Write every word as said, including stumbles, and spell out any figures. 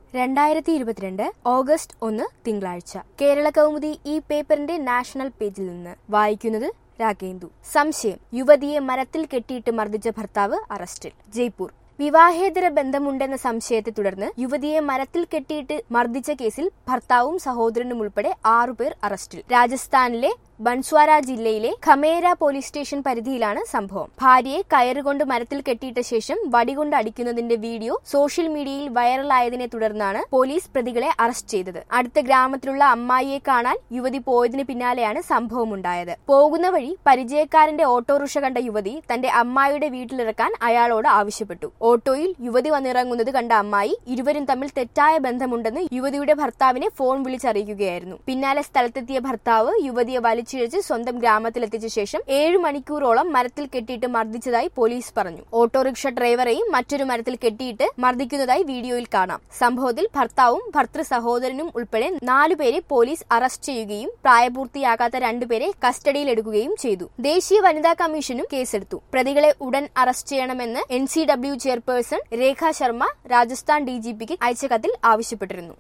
രണ്ടായിരത്തി ഇരുപത്തിരണ്ട് ഓഗസ്റ്റ് ഒന്ന് തിങ്കളാഴ്ച. കേരള കൗമുദി ഈ പേപ്പറിന്റെ നാഷണൽ പേജിൽ നിന്ന് വായിക്കുന്നത് രാഗേന്ദു. സംശയം: യുവതിയെ മരത്തിൽ കെട്ടിയിട്ട് മർദ്ദിച്ച ഭർത്താവ് അറസ്റ്റിൽ. ജയ്പൂർ. വിവാഹേതര ബന്ധമുണ്ടെന്ന സംശയത്തെ തുടർന്ന് യുവതിയെ മരത്തിൽ കെട്ടിയിട്ട് മർദ്ദിച്ച കേസിൽ ഭർത്താവും സഹോദരനും ഉൾപ്പെടെ ആറുപേർ അറസ്റ്റിൽ. രാജസ്ഥാനിലെ ബൻസ്വാര ജില്ലയിലെ ഖമേര പോലീസ് സ്റ്റേഷൻ പരിധിയിലാണ് സംഭവം. ഭാര്യയെ കയറുകൊണ്ട് മരത്തിൽ കെട്ടിയിട്ട ശേഷം വടികൊണ്ട് അടിക്കുന്നതിന്റെ വീഡിയോ സോഷ്യൽ മീഡിയയിൽ വൈറലായതിനെ തുടർന്നാണ് പോലീസ് പ്രതികളെ അറസ്റ്റ് ചെയ്തത്. അടുത്ത ഗ്രാമത്തിലുള്ള അമ്മായിയെ കാണാൻ യുവതി പോയതിന് പിന്നാലെയാണ് സംഭവമുണ്ടായത്. പോകുന്ന വഴി പരിചയക്കാരന്റെ ഓട്ടോറിക്ഷ കണ്ട യുവതി തന്റെ അമ്മായിയുടെ വീട്ടിലിറക്കാൻ അയാളോട് ആവശ്യപ്പെട്ടു. ഓട്ടോയിൽ യുവതി വന്നിറങ്ങുന്നത് കണ്ട അമ്മായി ഇരുവരും തമ്മിൽ തെറ്റായ ബന്ധമുണ്ടെന്ന് യുവതിയുടെ ഭർത്താവിനെ ഫോൺ വിളിച്ചറിയിക്കുകയായിരുന്നു. പിന്നാലെ സ്ഥലത്തെത്തിയ ഭർത്താവ് യുവതിയെ വലിച്ചിഴച്ച് സ്വന്തം ഗ്രാമത്തിലെത്തിച്ച ശേഷം ഏഴു മണിക്കൂറോളം മരത്തിൽ കെട്ടിയിട്ട് മർദ്ദിച്ചതായി പോലീസ് പറഞ്ഞു. ഓട്ടോറിക്ഷ ഡ്രൈവറെയും മറ്റൊരു മരത്തിൽ കെട്ടിയിട്ട് മർദ്ദിക്കുന്നതായി വീഡിയോയിൽ കാണാം. സംഭവത്തിൽ ഭർത്താവും ഭർത്തൃ സഹോദരനും ഉൾപ്പെടെ നാലുപേരെ പോലീസ് അറസ്റ്റ് ചെയ്യുകയും പ്രായപൂർത്തിയാകാത്ത രണ്ടുപേരെ കസ്റ്റഡിയിലെടുക്കുകയും ചെയ്തു. ദേശീയ വനിതാ കമ്മീഷനും കേസെടുത്തു. പ്രതികളെ ഉടൻ അറസ്റ്റ് ചെയ്യണമെന്ന് N C W chairperson Rekha Sharma Rajasthan D G പിക്ക് അയച്ച കത്തിൽ ആവശ്യപ്പെട്ടിരുന്നു.